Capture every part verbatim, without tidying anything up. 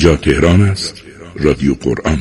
اینجا تهران است، رادیو قرآن.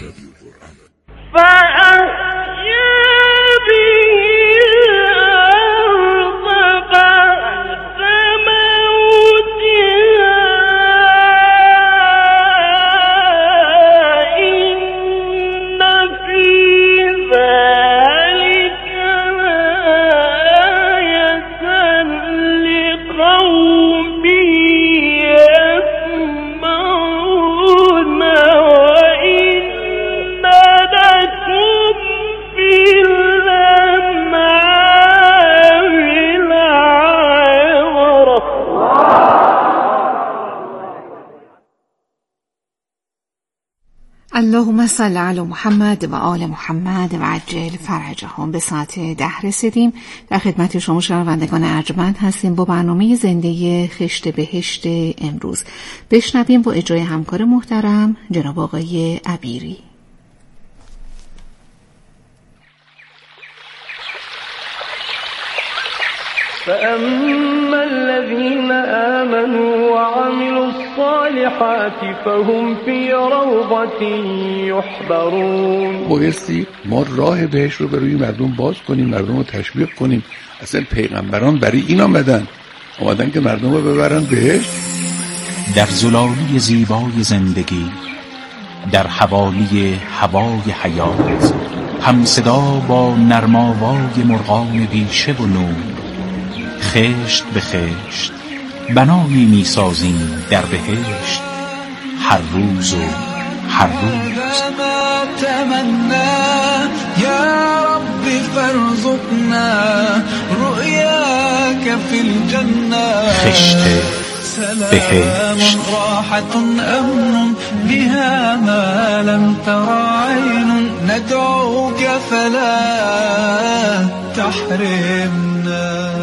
اللهم صل علی محمد و آل محمد و عجل فرجهم. به ساعت ده رسیدیم. در خدمت شما شنوندگان ارجمند هستیم با برنامه زنده خشت بهشت امروز. بشنویم با اجرای همکار محترم جناب آقای عبیری. فأما الذين آمنوا وعملوا الصالحات فهم في روضة يحبرون. بایستی ما راه بهشت رو برای مردم باز کنیم، مردم رو تشویق کنیم. اصلا پیغمبران برای این آمدن آمدن که مردم رو ببرن بهشت. در زلالی زیبای زندگی، در حوالی هوای حیات، هم صدا با نرماوای مرغان بیشه و نور، خشت به خشت بنایی می سازیم در بهشت، هر روز و هر روز. تمنا یا رب فرزقنا رؤیاک فی الجنه. خشت بهشت. راحة امن بها ما لم تر عین ندعوک فلا تحرمنا.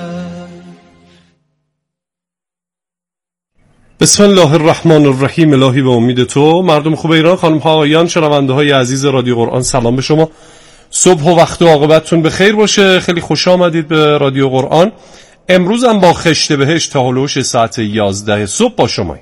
بسم الله الرحمن الرحیم. الهی به امید تو. مردم خوب ایران، خانم ها آقایان، شنونده های عزیز رادیو قرآن، سلام به شما. صبح و وقت و عاقبتتون به خیر باشه. خیلی خوش آمدید به رادیو قرآن. امروز هم با خشت بهشت تا هلوش ساعت یازده صبح با شما.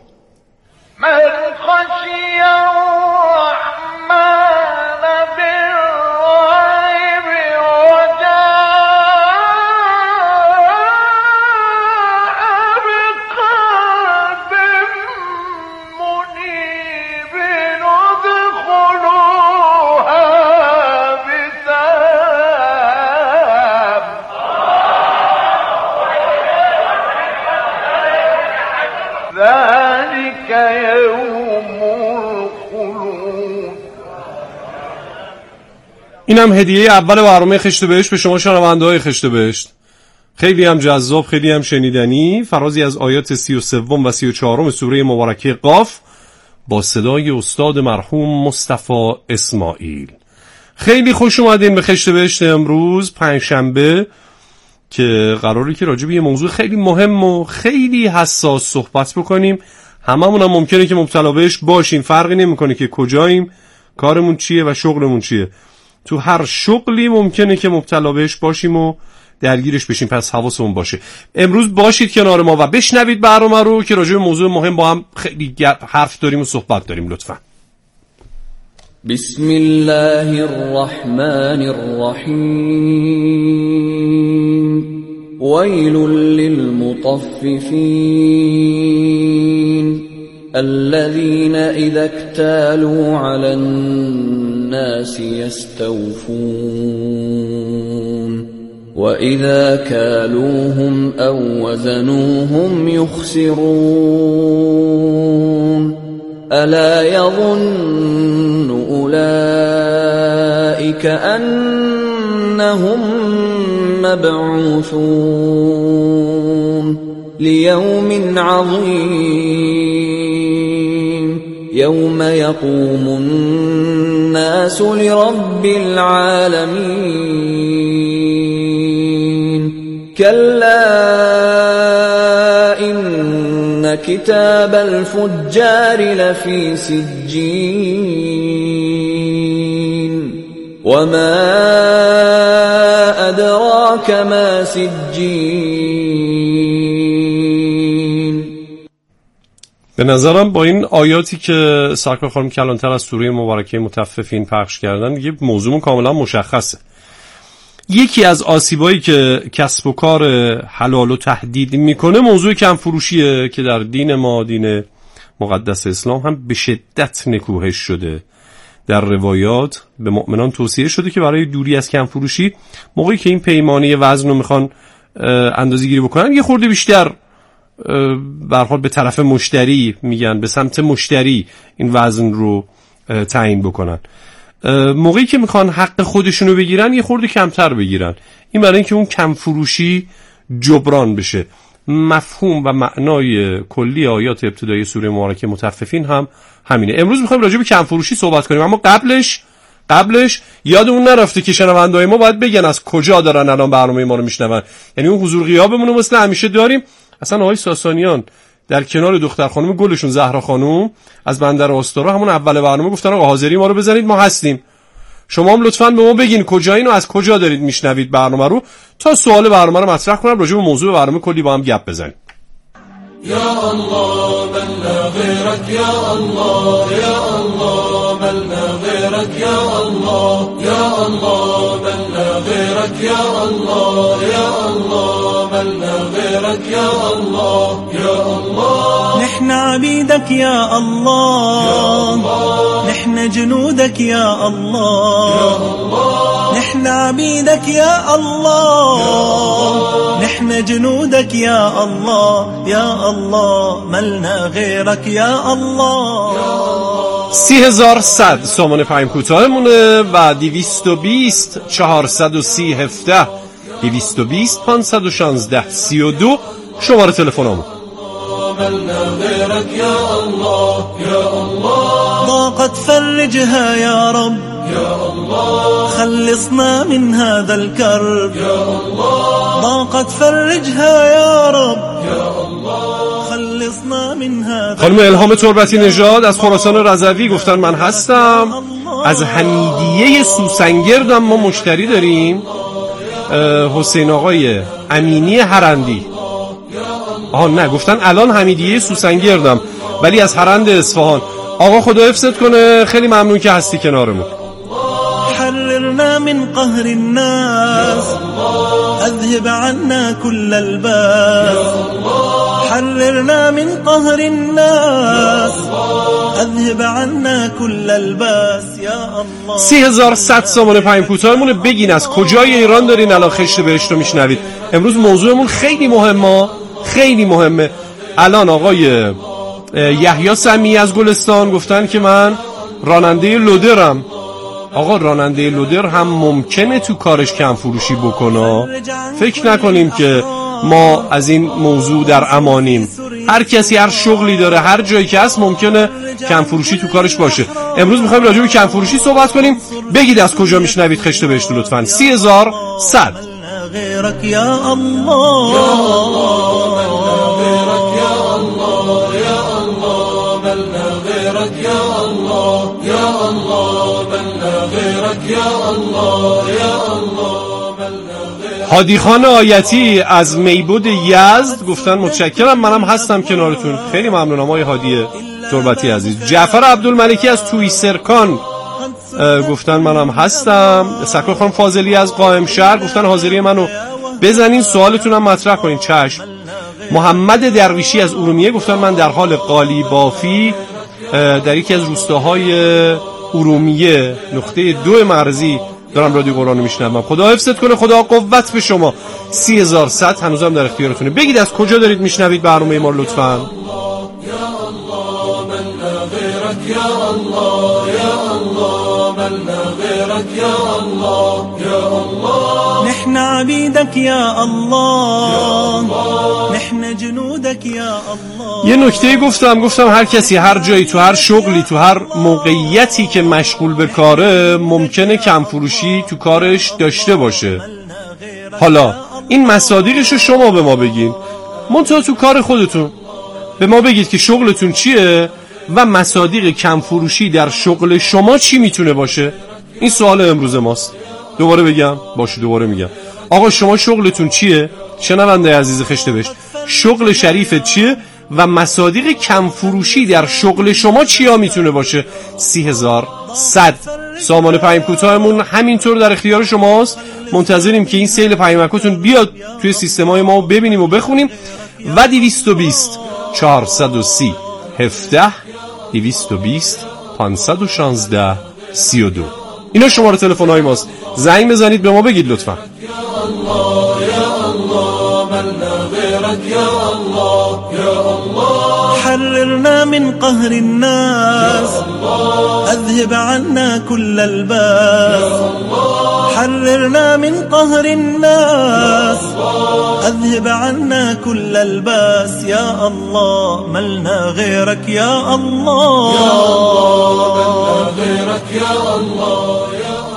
اینم هدیه اول برنامه خشت بهشت به شما شنونده های خشت بهشت. خیلی هم جذاب، خیلی هم شنیدنی. فرازی از آیات سی و سوم و سی و چهارم سوره مبارکه قاف با صدای استاد مرحوم مصطفی اسماعیل. خیلی خوش اومدین به خشت بهشت امروز پنجشنبه که قراره که راجع به یه موضوع خیلی مهم و خیلی حساس صحبت بکنیم. هممون هم ممکنه که مبتلا بهش باشیم، فرقی نمیکنه که کجاییم، کارمون چیه و شغلمون چیه. تو هر شغلی ممکنه که مبتلا بهش باشیم و درگیرش بشیم، پس حواسمون باشه. امروز باشید کنار ما و بشنوید برنامه رو که راجع به موضوع مهم با هم خیلی حرف داریم و صحبت داریم. لطفاً. بسم الله الرحمن الرحیم. ویل للمطففین الذين اذا اكتالوا على الناس يستوفون واذا كالوهم او وزنوهم يخسرون الا يظن اولئك انهم مبعوثون ليوم عظيم يوم يقوم الناس لرب العالمين كلا إن كتاب الفجار لفي سجين وما أدراك ما سجين. به نظرم با این آیاتی که سرکار خانم کلانتر از سوره مبارکه مطففین پخش کردن دیگه موضوعمون کاملا مشخصه. یکی از آسیبایی که کسب و کار حلال و تهدید میکنه موضوع کم فروشیه که در دین ما، دین مقدس اسلام، هم به شدت نکوهش شده. در روایات به مؤمنان توصیه شده که برای دوری از کم فروشی موقعی که این پیمانه وزن رو میخوان اندازه گیری بکنن یه خورده بیشتر به هر حال به طرف مشتری، میگن به سمت مشتری، این وزن رو تعیین بکنن. موقعی که میخوان حق خودشونو بگیرن یه خورده کمتر بگیرن. این برای اینکه اون کم فروشی جبران بشه. مفهوم و معنای کلی آیات ابتدایی سوره مبارکه مطففین هم همینه. امروز میخوایم راجع به کم فروشی صحبت کنیم، اما قبلش قبلش یادمون نرفته که شنونده‌های ما باید بگن از کجا دارن الان برنامه ما رو میشنون. یعنی اون حضور غیابمون رو مثل همیشه داریم. اصلا آقای ساسانیان در کنار دختر خانم گلشون زهرا خانم از بندر آستارا همون اول برنامه گفتن آقا حاضری ما رو بزنید، ما هستیم. شما هم لطفاً به ما بگین کجایین و از کجا دارید میشنوید برنامه رو تا سوال برنامه رو مطرح کنم، راجع به موضوع برنامه کلی با هم گپ بزنیم. یا الله من لا غیرک یا الله، یا الله من لا غیرک یا الله، یا الله من لا غیرک یا الله، یا الله من لا غیرک یا الله، یا الله نحن عبيدك يا الله، نحن جنودك يا الله، نحن عبيدك يا الله، نحن جنودك يا الله، يا الله ملنا غيرك يا الله. سی هزار صد سامان پیام کوتاهمونه و دویست و بیست چهارصد و سی هفته دویست و بیست پانصد و شانزده سی و دو شماره تلفنمون. ضاقت فرجها يا رب، خلصنا من هذا الكرب، ضاقت فرجها يا رب، خلصنا من هذا. خانم الهام تربتی نژاد از خراسان رضوی گفتن من هستم. از حمیدیه سوسنگردم ما مشتری داریم. حسین آقای امینی هرندی. آها نه، گفتن الان حمیدیه سوسنگردم ولی از هرند اصفهان. آقا خدا حفظت کنه، خیلی ممنون که هستی کنارمون. حررنا من قهر الناس، اذهب عنا كل الباس، حررنا من قهر الناس، اذهب عنا كل الباس يا الله. سی هزار صد سامان پیام کوتاهمونه. بگین از کجای ایران دارین الان خشت بهشت رو میشنوید. امروز موضوعمون خیلی مهمه، خیلی مهمه. الان آقای یحیی سمی از گلستان گفتن که من راننده لودرم. آقا راننده لودر هم ممکنه تو کارش کم فروشی بکنه. فکر نکنیم که ما از این موضوع در امانیم. هر کسی هر شغلی داره، هر جایی که هست ممکنه کم فروشی تو کارش باشه. امروز میخوایم راجع به کم فروشی صحبت کنیم. بگید از کجا میشنوید خشت بهشت لطفاً. سی هزار صد. غيرك يا الله، يا الله يا الله، يا الله من لا غيرك يا الله، يا الله من لا غيرك يا الله، يا الله من لا غيرك. هادی خان آیتی از میبود یزد گفتن متشکرم، منم هستم کنارتون. خیلی ممنونم آقای هادی تربتی عزیز. جعفر عبدالملکی از تویسرکان گفتن منم هستم. سرکار خانم فاضلی از قائم شهر گفتن حاضری منو بزنین، سوالتونم مطرح کنین. چشم. محمد درویشی از ارومیه گفتن من در حال قالی بافی در یکی از روستاهای ارومیه نقطه دو مرزی دارم رادیو قرآن رو میشنوم. خدا حفظت کنه، خدا قوت به شما. سی هزار صد هنوزم در اختیارتونه. بگید از کجا دارید میشنوید برنامه ما رو لطفاً. يا الله يا الله من لا غيرك يا الله، يا الله نحن عبيدك يا الله، نحن جنودك يا الله. یه نکته گفتم گفتم هر کسی هر جایی تو هر شغلی تو هر موقعیتی که مشغول به کاره ممکنه کم فروشی تو کارش داشته باشه. حالا این مصادیقشو شما به ما بگین، منتها تو کار خودتون به ما بگید که شغلتون چیه و مصادیق کم فروشی در شغل شما چی میتونه باشه. این سوال امروز ماست. دوباره بگم باشه دوباره میگم. آقا شما شغلتون چیه؟ شنونده عزیز خشت بهشت، شغل شریفت چیه و مصادیق کم فروشی در شغل شما چیا میتونه باشه؟ سی هزار صد. سامان پیام کوتاهمون همینطور در اختیار شماست. منتظریم که این سیل پیامکاتون بیاد توی سیستمای ما ببینیم و بخونیم. و دویست و بیست چهارصد و سی هفده دویست و بیست پانصد و شانزده سی و دو. اینا شماره تلفن های ماست. زنگ بزنید به ما بگید لطفا. یا الله یا الله من لا غیرک یا الله یا الله حررنا من قهر الناس اذهب عنا كل الباس حررنا من قهر الناس اذهب عنا كل الباس يا الله ملنا غيرك يا الله یا الله من لا غیرک یا الله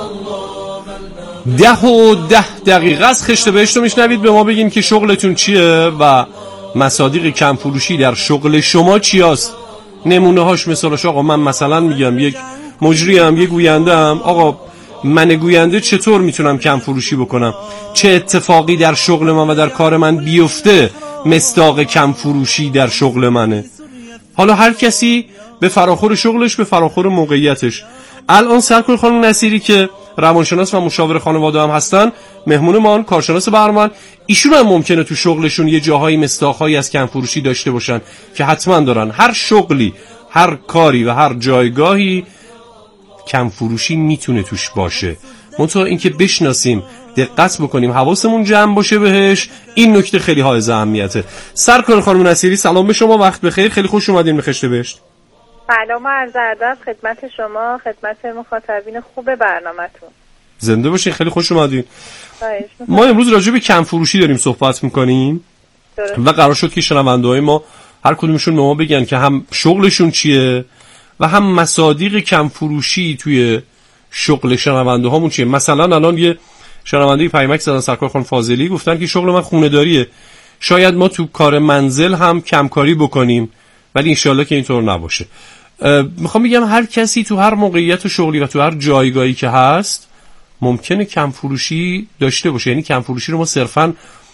ده و ده دقیقه از خشت بهشت رو میشنوید. به ما بگین که شغلتون چیه و مصادیق کم فروشی در شغل شما چیاست. نمونه هاش مثالش آقا من مثلا میگم یک مجری ام، یک گوینده ام، آقا من گوینده چطور میتونم کم فروشی بکنم؟ چه اتفاقی در شغل من و در کار من بیفته مصداق کم فروشی در شغل منه؟ حالا هر کسی به فراخور شغلش، به فراخور موقعیتش. الان سرکل خانم نصیری که روانشناس و مشاور خانواده هم هستن، مهمون ما، کارشناس برنامه، ایشون هم ممکنه تو شغلشون یه جاهایی مصداق‌هایی از کم فروشی داشته باشن که حتما دارن. هر شغلی، هر کاری و هر جایگاهی کم فروشی میتونه توش باشه. منتها اینکه بشناسیم، دقت بکنیم، حواسمون جمع باشه بهش، این نکته خیلی حائز اهمیته. سرکار خانم نصیری سلام به شما، وقت بخیر، خیلی خوش اومدین به خشت بهشت. سلام و عرض ادب خدمت شما، خدمت مخاطبین خوب برنامه‌تون. زنده باشین، خیلی خوش اومدین. ما امروز راجع به کم فروشی داریم صحبت میکنیم و قرار شد که شنونده‌های ما هر کدومشون به ما بگن که هم شغلشون چیه و هم مصادیق کم فروشی توی شغل شنونده هامون چیه. مثلا الان یه شنونده پیامک زدن سرکار خان فاضلی، گفتن که شغل من خونه داریه، شاید ما تو کار منزل هم کمکاری بکنیم، ولی انشالله که اینطور نباشه. میخوام بگم هر کسی تو هر موقعیت و شغلی و تو هر جایگاهی که هست ممکنه کم فروشی داشته باشه. یعنی کم فروشی رو ما صرفاً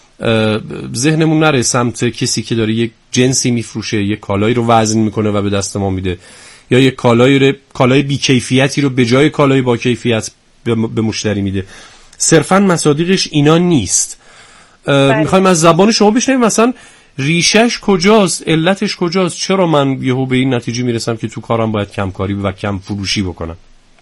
ذهنمون نره سمت کسی که داره یک جنسی میفروشه، یک کالایی رو وزن میکنه و به دست ما میده، یا یک کالایی رو کالای بی کیفیتی رو به جای کالای با کیفیت به مشتری میده. صرفاً مصادیقش اینا نیست. میخوایم از زبان شما بشنویم مثلا ریشش کجاست، علتش کجاست، چرا من یهو به این نتیجه میرسم که تو کارم باید کمکاری و کم فروشی بکنم.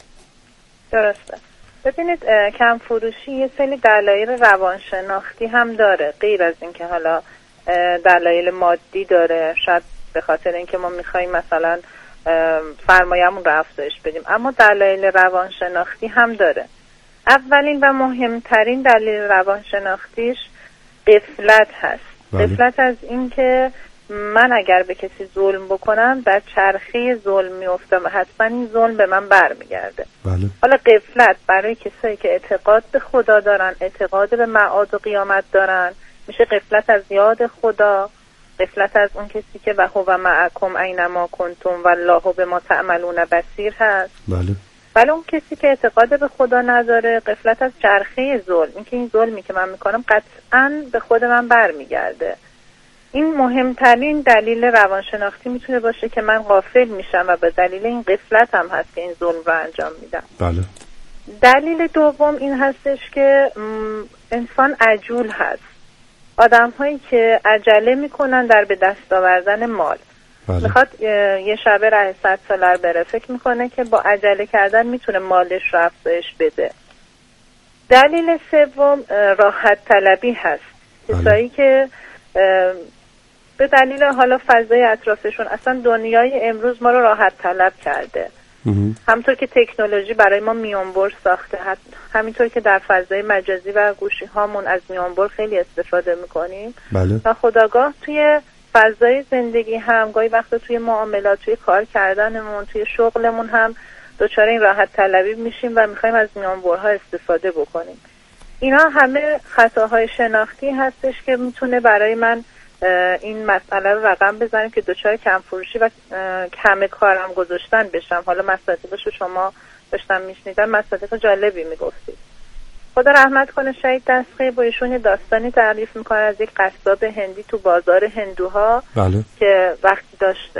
درسته. ببینید کم فروشی یه سری دلایل روانشناختی هم داره، غیر از این که حالا دلایل مادی داره، شاید به خاطر اینکه ما میخوایم مثلا سرمایه‌مون رو افزایش بدیم، اما دلایل روانشناختی هم داره. اولین و مهمترین دلیل روانشناختیش غفلت هست. بله. غفلت از این که من اگر به کسی ظلم بکنم در چرخه ظلم میافتم و حتما این ظلم به من برمیگرده. بله. حالا غفلت برای کسایی که اعتقاد به خدا دارن، اعتقاد به معاد و قیامت دارن، میشه غفلت از یاد خدا، غفلت از اون کسی که و هو معکم اینما کنتم والله بما تعملون بصیر هست. بله. ولی اون کسی که اعتقاد به خدا نداره، غفلت از چرخه ظلم، اینکه این ظلمی که من میکنم قطعاً به خود من برمیگرده. این مهمترین دلیل روانشناختی میتونه باشه که من غافل میشم و به دلیل این غفلت هم هست که این ظلم رو انجام میدم. بله. دلیل دوم این هستش که انسان عجول هست. آدم هایی که عجله میکنن در به دست آوردن مال. بله. میخواد یه شبه ره صد سالر بره، فکر میکنه که با عجله کردن میتونه مالش رو افزایش بده. دلیل سوم راحت طلبی هست. کسایی که به دلیل حالا فضای اطرافشون، اصلا دنیای امروز ما رو راحت طلب کرده. همطور که تکنولوژی برای ما میانبر ساخته، همینطور که در فضای مجازی و گوشی هامون از میانبر خیلی استفاده میکنیم. بله. و خودآگاه توی فضای زندگی هم گاهی وقتا توی معاملات، توی کار کردنمون، توی شغلمون هم دچار این راحت طلبی میشیم و میخوایم از میانبرها استفاده بکنیم. اینا همه خطاهای شناختی هستش که میتونه برای من این مسئله رو رقم بزنیم که دچار کم فروشی و کم کارم گذاشتن بشم. حالا مصادیقش رو شما داشتم میشنیدم، مصادیق جالبی میگفتید. خدا رحمت کنه شهید دستقی با ایشون داستانی تعریف میکنه از یک قصاب هندی تو بازار هندوها. بله. که وقتی داشت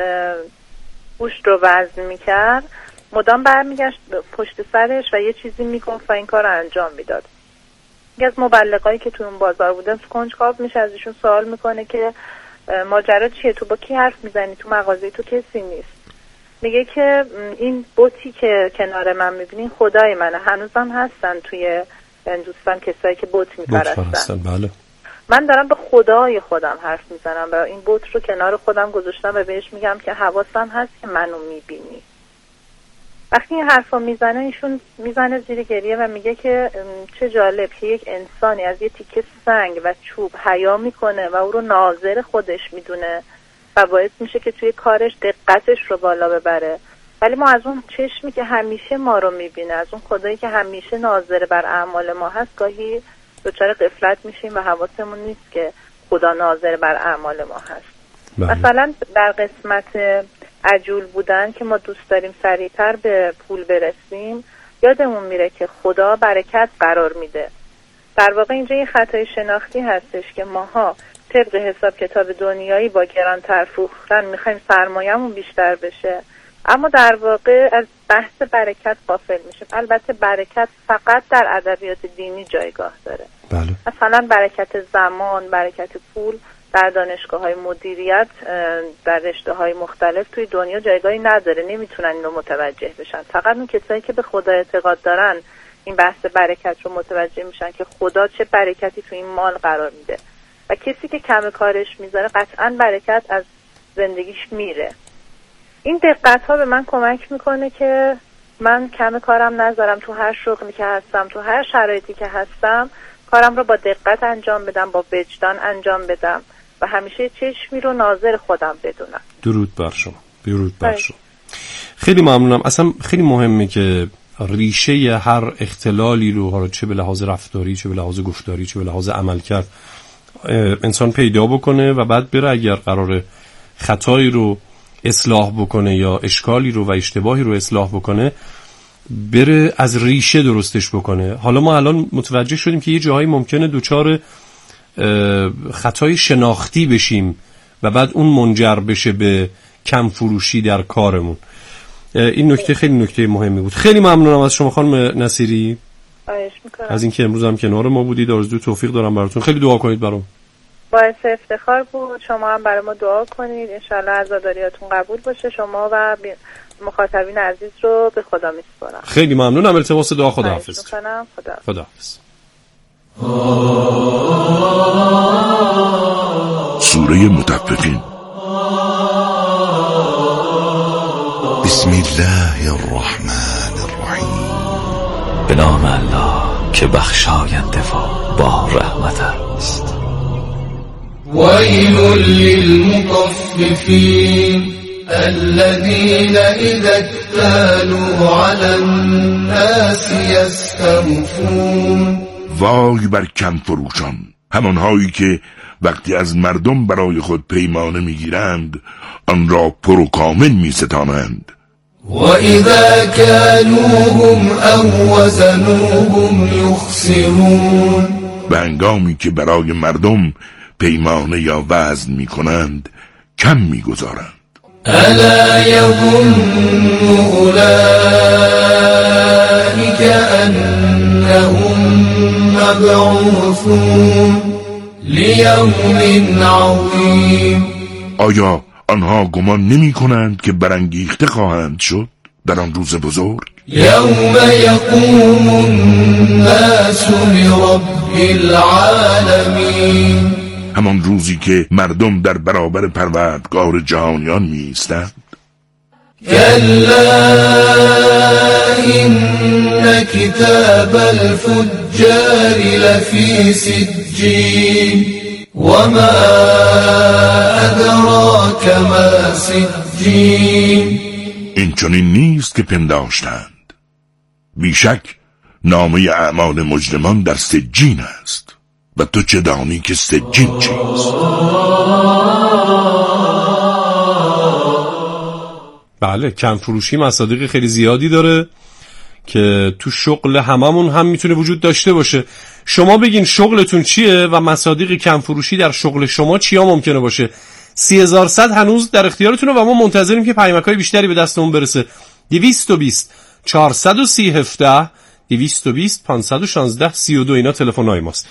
گوشت رو وزن میکرد مدام برمیگشت پشت سرش و یه چیزی میگفت و این کار رو انجام میداد. یکی از مبلغایی که تو اون بازار بودن کنجکاو میشه، از ایشون سوال میکنه که ماجرا چیه، تو با کی حرف میزنی، تو مغازه تو کسی نیست. میگه که این بوتی که کنار من میبینین خدای منه، هنوزم هستن توی هندوستان کسایی که بت میپرستن. بله. من دارم به خدای خودم حرف میزنم و این بت رو کنار خودم گذاشتم و بهش میگم که حواسم هست که منو میبینی. وقتی این حرفا میزنه ایشون میزنه زیر گریه و میگه که چه جالب که یک انسانی از یه تیکه سنگ و چوب حیا میکنه و او رو ناظر خودش میدونه و باعث میشه که توی کارش دقتش رو بالا ببره. ولی ما از اون چشمی که همیشه ما رو میبینه، از اون خدایی که همیشه ناظر بر اعمال ما هست، گاهی دچار غفلت میشیم و حواسمون نیست که خدا ناظر بر اعمال ما هست. بله. مثلا در قسمت عجول بودن که ما دوست داریم سریعتر به پول برسیم، یادمون میره که خدا برکت قرار میده. در واقع اینجا یه خطای شناختی هستش که ماها طبق حساب کتاب دنیایی با گرانتر فروختن میخوایم سرمایه‌مون بیشتر بشه، اما در واقع از بحث برکت غافل میشیم. البته برکت فقط در ادبیات دینی جایگاه داره. بله. مثلا برکت زمان، برکت پول در دانشگاه‌های مدیریت در رشته‌های مختلف توی دنیا جایگاهی نداره، نمیتونن اینو متوجه بشن. فقط اون کسایی که به خدا اعتقاد دارن این بحث برکت رو متوجه میشن که خدا چه برکتی توی این مال قرار میده و کسی که کم کارش میذاره قطعاً برکت از زندگیش میره. این دقت ها به من کمک میکنه که من کم کارم نذارم، تو هر شغلی که هستم، تو هر شرایطی که هستم کارم رو با دقت انجام بدم، با وجدان انجام بدم و همیشه چشمی رو ناظر خودم بدونم. درود بر شما. درود بر شما. خیلی ممنونم. اصلا خیلی مهمه که ریشه هر اختلالی رو حالا چه به لحاظ رفتاری، چه به لحاظ گفتاری، چه به لحاظ عملکرد انسان پیدا بکنه و بعد بره اگر قراره خطایی رو اصلاح بکنه یا اشکالی رو و اشتباهی رو اصلاح بکنه بره از ریشه درستش بکنه. حالا ما الان متوجه شدیم که یه جاهایی ممکنه دوچار خطای شناختی بشیم و بعد اون منجر بشه به کم فروشی در کارمون. این نکته خیلی نکته مهمی بود. خیلی ممنونم از شما خانم نصیری از اینکه امروز هم کنار ما بودید. آرزوی توفیق دارم براتون. خیلی دعا کنید برام. باعث افتخار بود. شما هم برای ما دعا کنید انشالله عزاداریاتون قبول باشه. شما و مخاطبین عزیز رو به خدا میسپارم. خیلی ممنونم. التماس دعا. خداحافظ. خدا خداحافظ. سوره مطففین. بسم الله الرحمن الرحیم. به نام الله که بخشاینده و با رحمت است. ويل للمطففين الذين إذا اكتالوا على الناس يستوفون. وای بر کم فروشان، همانهایی که وقتی از مردم برای خود پیمانه میگیرند آن را پر و کامل میستانند. و اذا كالوهم او وزنوهم یخسرون. و هنگامی که برای مردم پیمانه یا وزن میکنند کم میگذارند. الا یظن اولئک انهم مبعوثون لیوم عظیم. آیا آنها گمان نمی کنند که برانگیخته خواهند شد در آن روز بزرگ؟ یوم یقوم الناس لرب العالمین. همان روزی که مردم در برابر پروردگار جهانیان می ایستند. کلا این کتاب الفجار لفی سجین وما ادراک ما سجین. این چنین نیست که پنداشتند، بیشک نامه اعمال مجرمان در سجین است و تو چه دانی که سجین چیست؟ بله، کم فروشی مصادیق خیلی زیادی داره که تو شغل هممون هم میتونه وجود داشته باشه. شما بگین شغلتون چیه و مصادیق کم فروشی در شغل شما چیا ممکنه باشه. سی هزار و صد هنوز در اختیارتونه و ما منتظریم که پیامک‌های بیشتری به دستمون برسه. دویست و بیست چهارصد و سی هفده دویست و بیست پانصد و شانزده سی و دو اینا تلفن‌های ماست.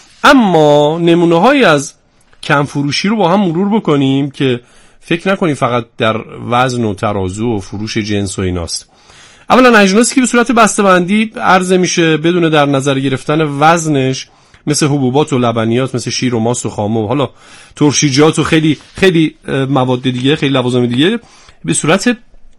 اما نمونه‌هایی از کم فروشی رو با هم مرور بکنیم که فکر نکنیم فقط در وزن و ترازو و فروش جنس و ایناست. اولا اجناسی که به صورت بسته‌بندی عرضه میشه بدون در نظر گرفتن وزنش، مثل حبوبات و لبنیات، مثل شیر و ماست و خامه و حالا ترشیجات و خیلی خیلی مواد دیگه، خیلی لوازم دیگه، به صورت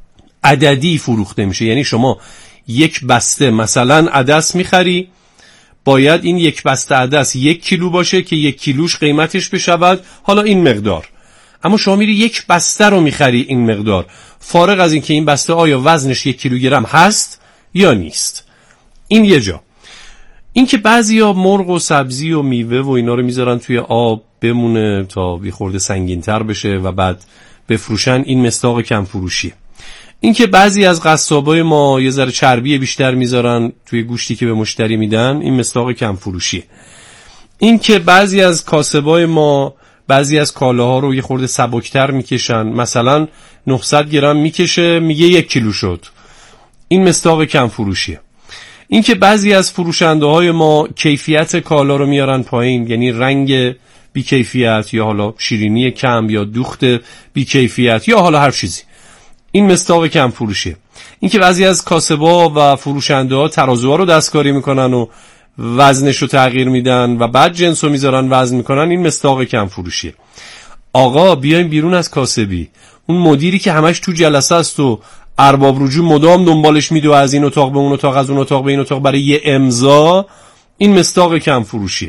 عددی فروخته میشه. یعنی شما یک بسته مثلا عدس میخری، باید این یک بسته عدس یک کیلو باشه که یک کیلوش قیمتش بشود حالا این مقدار. اما شما میری یک بسته رو میخری این مقدار، فارغ از این که این بسته آیا وزنش یک کیلوگرم هست یا نیست. این یه جا. این که بعضیا مرغ و سبزی و میوه و اینا رو میذارن توی آب بمونه تا بی خورده سنگین‌تر بشه و بعد بفروشن، این مصداق کم فروشیه. این که بعضی از قصابای ما یه ذره چربی بیشتر میذارن توی گوشتی که به مشتری میدن، این مصداق کم فروشیه. این که بعضی از کاسبای ما بعضی از کالاها رو یه خورده سبکتر میکشن، مثلا نهصد گرم میکشه میگه یک کیلو شد، این مصداق کم فروشیه. این که بعضی از فروشنده های ما کیفیت کالا رو میارن پایین، یعنی رنگ بی کیفیت یا حالا شیرینی کم یا دوخت بی کیفیت یا حالا هر چیزی، این مصداق کم فروشیه. این که بعضی از کاسبا و فروشنده ها ترازوها رو دستکاری میکنن و وزنش رو تغییر میدن و بعد جنس رو میذارن وزن میکنن، این مصداق کم فروشیه. آقا بیایم بیرون از کاسبی، اون مدیری که همش تو جلسه است و ارباب رجوع مدام دنبالش میده و از این اتاق به اون اتاق، از اون اتاق به این اتاق برای یه امضا، این مصداق کم فروشیه.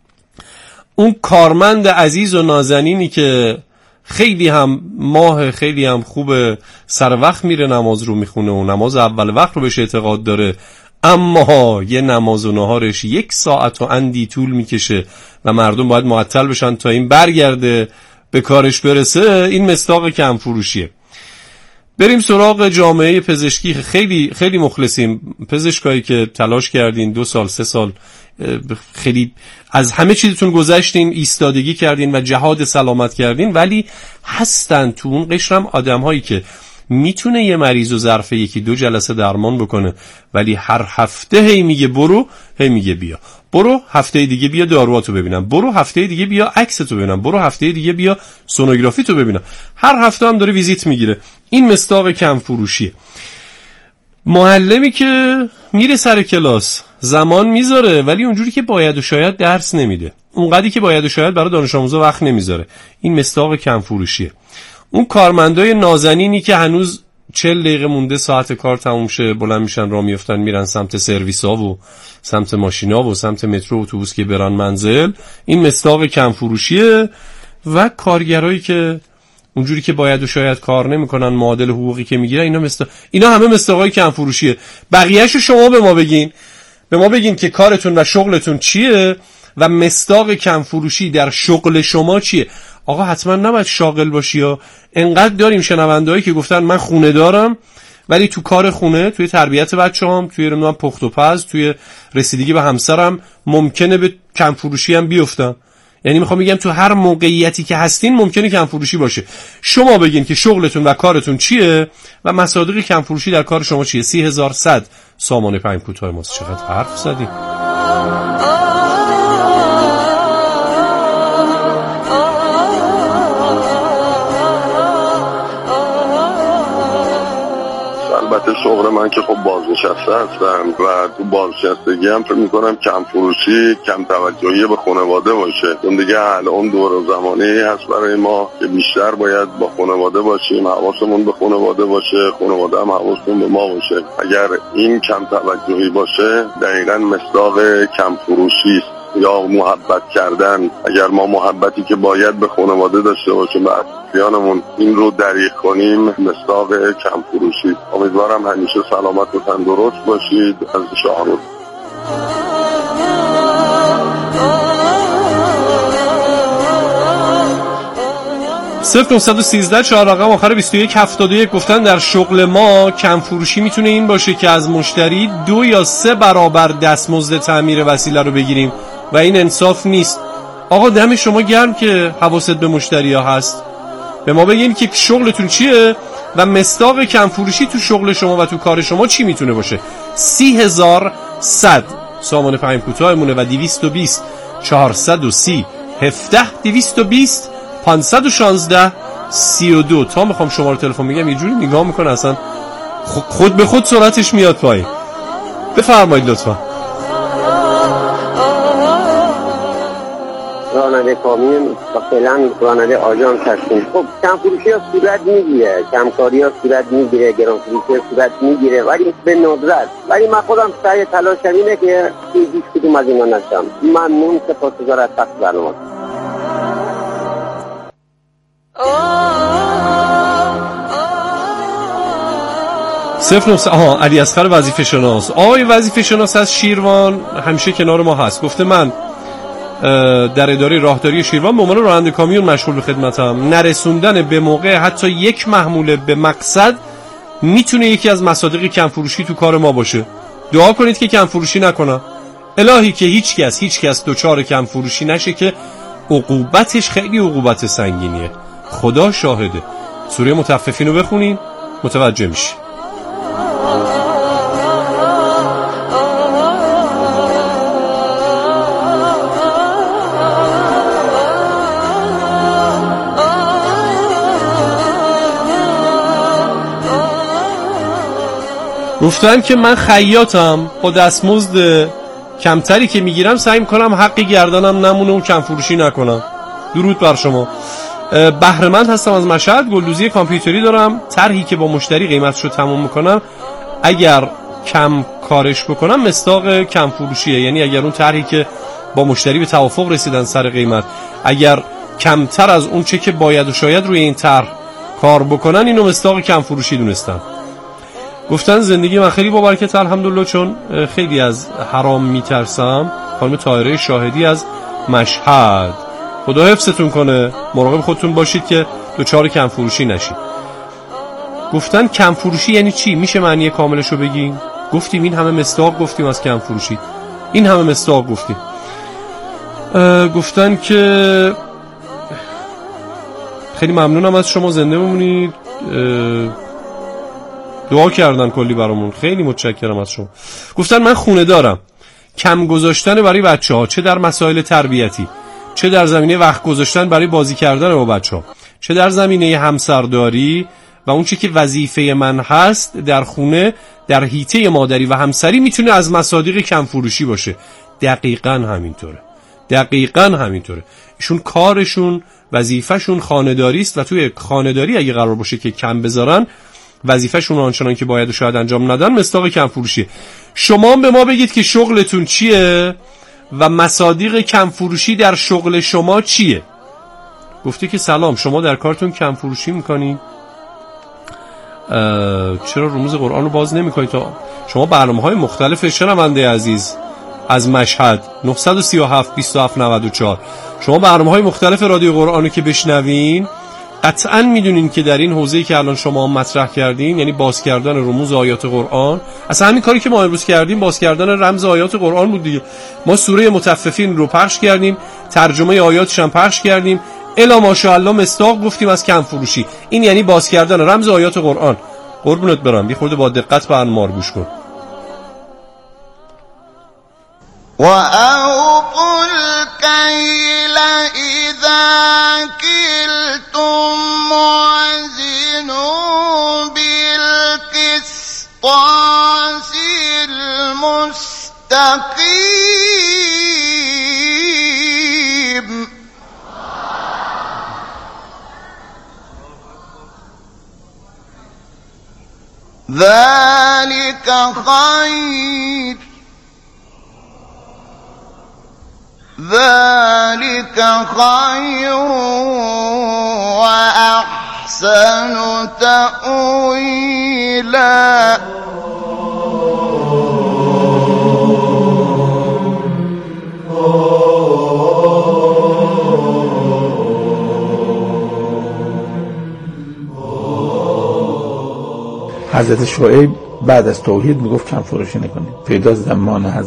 اون کارمند عزیز و نازنینی که خیلی هم ماه خیلی هم خوب سر وقت میره نماز رو میخونه و نماز اول وقت رو بهش اعتقاد داره، اما یه نماز و نهارش یک ساعت و اندی طول میکشه و مردم باید معطل بشن تا این برگرده به کارش برسه، این مصداق کم فروشیه. بریم سراغ جامعه پزشکی. خیلی خیلی مخلصیم، پزشکایی که تلاش کردین دو سال سه سال خیلی از همه چیزتون گذشتین، ایستادگی کردین و جهاد سلامت کردین، ولی هستن تو اون قشرم آدم هایی که میتونه یه مریض و ظرف یکی دو جلسه درمان بکنه، ولی هر هفته هی میگه برو، هی میگه بیا، برو هفته دیگه بیا دارواتو ببینم، برو هفته دیگه بیا عکستو ببینم، برو هفته دیگه بیا سونوگرافی تو ببینم، هر هفته هم داره ویزیت میگیره، این مصداق کم فروشیه. معلمی که میره سر کلاس زمان میذاره ولی اونجوری که باید و شاید درس نمیده، اونقدری که باید و شاید برای دانش آموزا وقت نمیذاره، این مصداق کم فروشیه. اون کارمندای نازنینی که هنوز چهل دقیقه مونده ساعت کار تموم شه بلند میشن راه میافتن میرن سمت سرویس‌ها و سمت ماشینا و سمت مترو و اتوبوس که برن منزل، این مصداق کم فروشیه. و کارگرایی که اونجوری که باید و شاید کار نمیکنن، معادل حقوقی که میگیرن، اینا مصداق، اینا همه مصداقای کم فروشیه. بقیه‌اشو شما به ما بگین، به ما بگین که کارتون و شغلتون چیه و مصداق کم فروشی در شغل شما چیه. آقا حتما نباید شاغل باشی، یا انقدر داریم شنوندهایی که گفتن من خونه دارم ولی تو کار خونه، توی تربیت بچه‌هام، توی رندوام پخت و پز، توی رسیدگی به همسرم ممکنه به کم فروشی هم بیفتم. یعنی میخوام بگم تو هر موقعیتی که هستین ممکنه کم فروشی باشه. شما بگین که شغلتون و کارتون چیه و مصادیق کم فروشی در کار شما چیه. سی هزار و صد سامانه پنج کوتاه ماست. چقدر حرف زدیم. البته شغل من که خب بازنشسته هستم و تو بازنشستگی هم فکر میکنم کم فروشی کم توجهی به خانواده باشه، چون دیگه الان دور زمانی هست برای ما که بیشتر باید با خانواده باشیم، حواسمون به خانواده باشه، خانواده هم حواسمون به ما باشه. اگر این کم توجهی باشه دقیقاً مصداق کم فروشی است یا محبت کردن. اگر ما محبتی که باید به خانواده داشته باشیم و اطرافیانمون این رو دریغ کنیم، مصداق کم فروشی. امیدوارم همیشه سلامت و تندرست باشید. از شاهرود. صفر نه یک سه چهار رقم آخر بیست و یک هفتاد و یک گفتن در شغل ما کم فروشی میتونه این باشه که از مشتری دو یا سه برابر دستمزد تعمیر وسیله رو بگیریم و این انصاف نیست. آقا دم شما گرم که حواست به مشتری ها هست. به ما بگین که شغلتون چیه و مصداق کم فروشی تو شغل شما و تو کار شما چی میتونه باشه. سی هزار صد سامان پیام کوتاهمونه و دویست و بیست چهارصد و سی هفده دویست و بیست پانصد و شانزده سی و دو. تا میخوام شماره تلفن میگم یه جوری نگاه میکنه اصلا خود به خود سرعتش میاد پایین. بفرمایید لطفا. راننده کامیون و فعلا راننده آژانس هستیم. خب کم فروشی ها صورت میگیره، کمکاری ها صورت میگیره، گران فروشی ها صورت میگیره، ولی به ندرت. ولی من خودم سعی تلاشم اینه که هیچ کدوم از اینا نشم. ممنون، سپاسگزار از تقصیر برنامه. صفر نفس آها علی اصغر وظیفه شناس. آقای وظیفه شناس از شیروان همیشه کنار ما هست. گفته من در اداره راهداری شیروان به عنوان راننده کامیون مشغول به خدمتم. نرسوندن به موقع حتی یک محموله به مقصد میتونه یکی از مصادیق کم فروشی تو کار ما باشه. دعا کنید که کم فروشی نکنم. الهی که هیچ کس هیچ کس دوچار کم فروشی نشه که عقوبتش خیلی عقوبت سنگینیه. خدا شاهده. سوره مطففین رو بخونین متوجه میشی. گفتن که من خیاطم، با دستمزد کمتری که میگیرم سعی میکنم حقی گردنم نمونه و کم فروشی نکنم. درود بر شما. بهره‌مند هستم از مشهد، گلدوزی کامپیوتری دارم. طرحی که با مشتری قیمتشو تموم میکنم اگر کم کارش بکنم مصداق کم فروشیه. یعنی اگر اون طرحی که با مشتری به توافق رسیدن سر قیمت اگر کمتر از اون چه که باید و شاید روی این طرح کار بکنن اینو مصداق کم فروشی دونستم. گفتن زندگی من خیلی با برکت الحمدلله، چون خیلی از حرام میترسم. خانم طاهره شاهدی از مشهد. خدا حفظتون کنه، مراقب خودتون باشید که دوچار کم فروشی نشید. گفتن کم فروشی یعنی چی؟ میشه معنی کاملشو بگین؟ گفتیم این همه مصداق گفتیم از کم فروشی، این همه مصداق گفتیم. گفتن که خیلی ممنونم از شما، زنده بمونید. دعا کردن کلی برامون، خیلی متشکرم از شما. گفتن من خونه دارم، کم گذاشتن برای بچه ها، چه در مسائل تربیتی، چه در زمینه وقت گذاشتن برای بازی کردن با بچه ها، چه در زمینه همسرداری و اون چی که وظیفه من هست در خونه، در حیطه مادری و همسری میتونه از مصادیق کم فروشی باشه. دقیقاً همینطوره، دقیقاً همینطوره. ایشون کارشون وظیفهشون خانه‌داری است و توی خانه‌داری اگه قرار باشه که کم بذارن وظیفه‌شون آنچنان که باید و شاید انجام ندن مصداق کم فروشیه. شما به ما بگید که شغلتون چیه و مصادیق کم فروشی در شغل شما چیه؟ گفتی که سلام، شما در کارتون کم فروشی میکنید؟ چرا رموز قرآن رو باز نمیکنید؟ تا شما برنامه‌های مختلف شنونده عزیز از مشهد نه سه هفت بیست و هفت نود و چهار شما برنامه‌های مختلف رادیو قرآن رو که بشنوین قطعاً میدونین که در این حوزه‌ای که الان شما مطرح کردین، یعنی باز کردن رموز آیات قرآن، اصلا همین کاری که ما امروز کردیم باز کردن رمز آیات قرآن بود دیگه. ما سوره مطففین رو پخش کردیم، ترجمه آیاتش هم پخش کردیم، الا ماشاءالله مصداق گفتیم از کم فروشی. این یعنی باز کردن رمز آیات قرآن. قربونت برم، بی خورده با دقت به انمار گوش کن. و اوفوا الکیل اذا کلتم وزنوا بالقسطاس المستقیم ذلك خیر ذلك خير وأحسن تأويلا. حضرت شعیب بعد از توحید میگفت کم فروشی نکنید. پیدا زمان حضرت